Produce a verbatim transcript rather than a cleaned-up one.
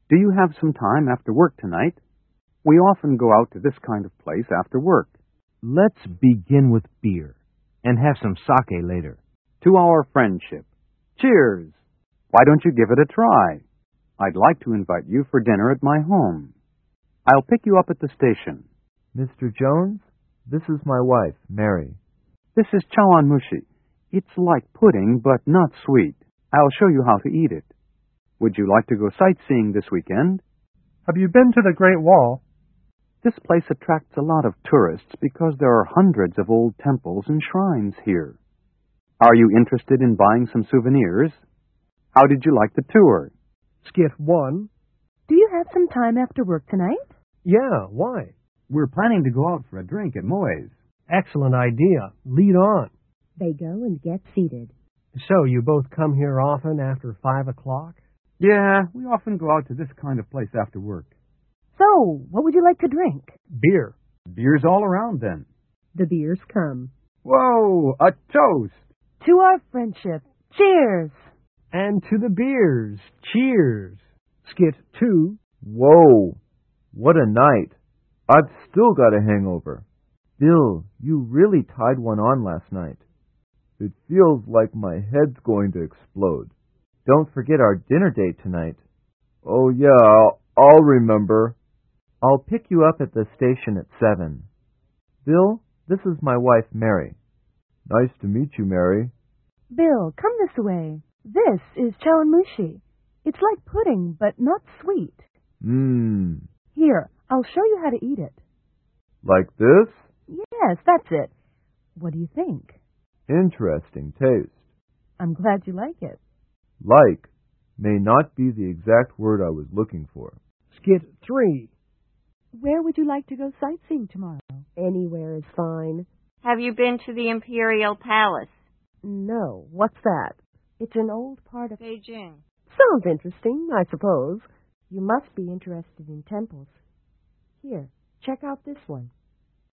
Do you have some time after work tonight? We often go out to this kind of place after work. Let's begin with beer and have some sake later. To our friendship. Cheers! Why don't you give it a try? I'd like to invite you for dinner at my home. I'll pick you up at the station. Mister Jones, this is my wife, Mary. This is chawanmushi. It's like pudding, but not sweet. I'll show you how to eat it. Would you like to go sightseeing this weekend? Have you been to the Great Wall? This place attracts a lot of tourists because there are hundreds of old temples and shrines here. Are you interested in buying some souvenirs? How did you like the tour? Skit one. Do you have some time after work tonight? Yeah, why? We're planning to go out for a drink at Moe's. Excellent idea. Lead on. They go and get seated. So, you both come here often after five o'clock? Yeah, we often go out to this kind of place after work. So, what would you like to drink? Beer. Beer's all around then. The beers come. Whoa, a toast! To our friendship. Cheers! And to the beers. Cheers. Skit two. Whoa, what a night. I've still got a hangover. Bill, you really tied one on last night. It feels like my head's going to explode. Don't forget our dinner date tonight. Oh yeah, I'll, I'll remember. I'll pick you up at the station at seven. Bill, this is my wife, Mary. Nice to meet you, Mary. Bill, come this way. This is chawanmushi. It's like pudding, but not sweet. Mmm. Here, I'll show you how to eat it. Like this? Yes, that's it. What do you think? Interesting taste. I'm glad you like it. Like may not be the exact word I was looking for. Skit three. Where would you like to go sightseeing tomorrow? Anywhere is fine. Have you been to the Imperial Palace? No. What's that? It's an old part of Beijing. Sounds interesting, I suppose. You must be interested in temples. Here, check out this one.